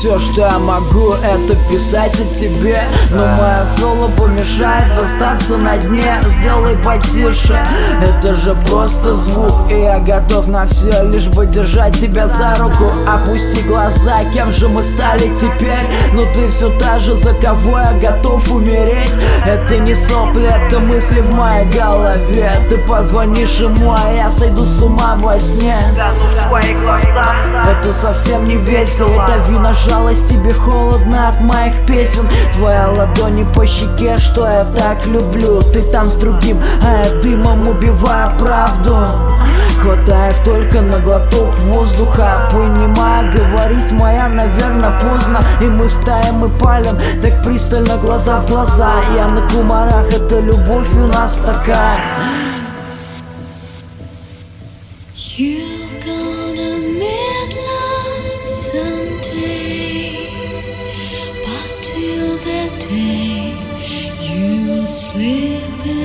все, что я могу, это писать о тебе. Но моя соло помешает остаться на дне. Сделай потише, это же просто звук. И я готов на все, лишь бы держать тебя за руку. Опусти глаза, кем же мы стали теперь? Но ты все та же, за кого я готов умереть. Это не сопли, это мысли в моей голове. Ты позвонишь ему, а я сойду с ума во сне. Это совсем не весело. Дави на жалость, тебе холодно от моих песен. Твоя ладони по щеке, что я так люблю. Ты там с другим, а я дымом убиваю правду. Хватает только на глоток воздуха. Понимаю, говорить моя, наверное, поздно. И мы стоим и палим так пристально, глаза в глаза. Я на кумарах, это любовь у нас такая. You're gonna meet love someday, but till that day you'll slip in.